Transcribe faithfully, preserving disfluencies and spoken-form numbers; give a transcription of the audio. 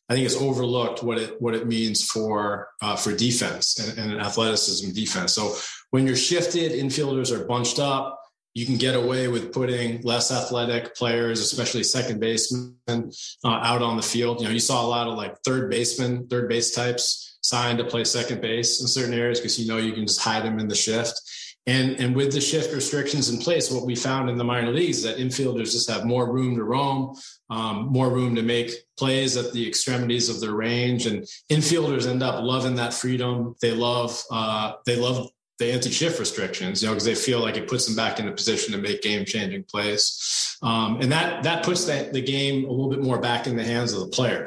I think it's overlooked what it what it means for uh, for defense and, and athleticism defense. So when you're shifted, infielders are bunched up. You can get away with putting less athletic players, especially second basemen, uh, out on the field. You know, you saw a lot of like third basemen, third base types signed to play second base in certain areas because you know you can just hide them in the shift. And and with the shift restrictions in place, what we found in the minor leagues is that infielders just have more room to roam, um, more room to make plays at the extremities of their range, and infielders end up loving that freedom. They love uh, they love the anti-shift restrictions, you know, because they feel like it puts them back in a position to make game-changing plays, um, and that that puts that, the game a little bit more back in the hands of the player.